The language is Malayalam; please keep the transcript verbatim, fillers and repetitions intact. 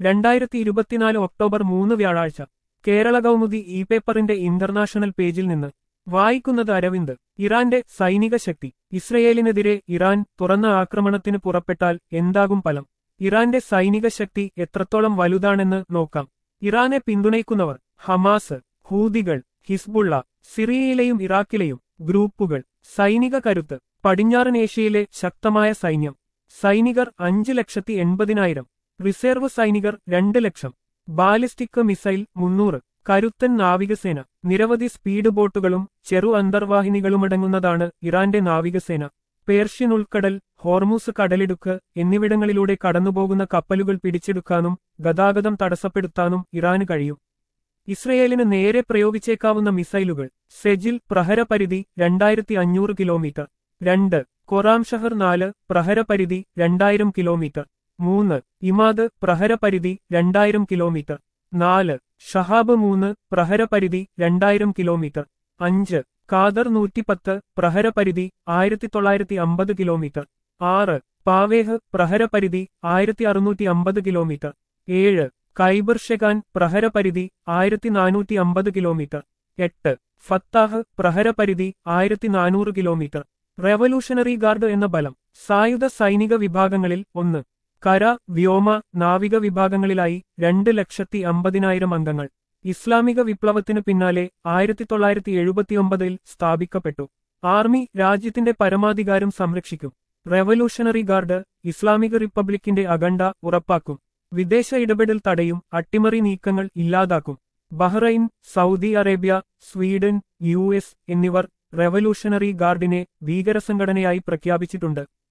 രണ്ടായിരത്തി ഇരുപത്തിനാല് ഒക്ടോബർ മൂന്ന് വ്യാഴാഴ്ച കേരള കൗമുദി ഇ പേപ്പറിന്റെ ഇന്റർനാഷണൽ പേജിൽ നിന്ന് വായിക്കുന്നത് അരവിന്ദ്. ഇറാന്റെ സൈനിക ശക്തി. ഇസ്രയേലിനെതിരെ ഇറാൻ തുറന്ന ആക്രമണത്തിന് പുറപ്പെട്ടാൽ എന്താകും ഫലം? ഇറാന്റെ സൈനിക ശക്തി എത്രത്തോളം വലുതാണെന്ന് നോക്കാം. ഇറാനെ പിന്തുണയ്ക്കുന്നവർ: ഹമാസ്, ഹൂതികൾ, ഹിസ്ബുള്ള, സിറിയയിലെയും ഇറാഖിലെയും ഗ്രൂപ്പുകൾ. സൈനിക കരുത്ത്. പടിഞ്ഞാറൻ ഏഷ്യയിലെ ശക്തമായ സൈന്യം. സൈനികർ അഞ്ച് ലക്ഷത്തി എൺപതിനായിരം. റിസർവ് സൈനികർ രണ്ട് ലക്ഷം. ബാലിസ്റ്റിക് മിസൈൽ മുന്നൂറ്. കരുത്തൻ നാവികസേന. നിരവധി സ്പീഡ് ബോട്ടുകളും ചെറു അന്തർവാഹിനികളുമടങ്ങുന്നതാണ് ഇറാന്റെ നാവികസേന. പേർഷ്യൻ ഉൾക്കടൽ, ഹോർമൂസ് കടലിടുക്ക് എന്നിവിടങ്ങളിലൂടെ കടന്നുപോകുന്ന കപ്പലുകൾ പിടിച്ചെടുക്കാനും ഗതാഗതം തടസ്സപ്പെടുത്താനും ഇറാന് കഴിയും. ഇസ്രയേലിന് നേരെ പ്രയോഗിച്ചേക്കാവുന്ന മിസൈലുകൾ: സെജിൽ പ്രഹരപരിധി രണ്ടായിരത്തി അഞ്ഞൂറ് കിലോമീറ്റർ. രണ്ട് കൊറാംഷഹർ നാല് പ്രഹരപരിധി രണ്ടായിരം കിലോമീറ്റർ. മൂന്ന് ഇമാദ് പ്രഹരപരിധി രണ്ടായിരം കിലോമീറ്റർ. നാല് ഷഹാബ് മൂന്ന് പ്രഹരപരിധി രണ്ടായിരം കിലോമീറ്റർ. അഞ്ച് ഖാദർ നൂറ്റിപ്പത്ത് പ്രഹരപരിധി ആയിരത്തി തൊള്ളായിരത്തി അമ്പത് കിലോമീറ്റർ. ആറ് പാവേഹ് പ്രഹരപരിധി ആയിരത്തി അറുന്നൂറ്റി അമ്പത് കിലോമീറ്റർ. ഏഴ് ഖൈബർ ഷെഖാൻ പ്രഹരപരിധി ആയിരത്തി നാനൂറ്റി അമ്പത് കിലോമീറ്റർ. എട്ട് ഫത്താഹ് പ്രഹരപരിധി ആയിരത്തി നാനൂറ് കിലോമീറ്റർ. റെവല്യൂഷണറി ഗാർഡ് എന്ന ബലം. സായുധ സൈനിക വിഭാഗങ്ങളിൽ ഒന്ന്. കര, വ്യോമ, നാവിക വിഭാഗങ്ങളിലായി രണ്ട് ലക്ഷത്തി അമ്പതിനായിരം അംഗങ്ങൾ. ഇസ്ലാമിക വിപ്ലവത്തിനു പിന്നാലെ ആയിരത്തി തൊള്ളായിരത്തി എഴുപത്തിയൊമ്പതിൽ സ്ഥാപിക്കപ്പെട്ടു. ആർമി രാജ്യത്തിന്റെ പരമാധികാരം സംരക്ഷിക്കും. റെവല്യൂഷണറി ഗാർഡ് ഇസ്ലാമിക റിപ്പബ്ലിക്കിന്റെ അഖണ്ഡ ഉറപ്പാക്കും. വിദേശ ഇടപെടൽ തടയും, അട്ടിമറി നീക്കങ്ങൾ ഇല്ലാതാക്കും. Bahrain, Saudi Arabia, Sweden, U S എന്നിവർ റെവല്യൂഷണറി ഗാർഡിനെ ഭീകരസംഘടനയായി പ്രഖ്യാപിച്ചിട്ടുണ്ട്.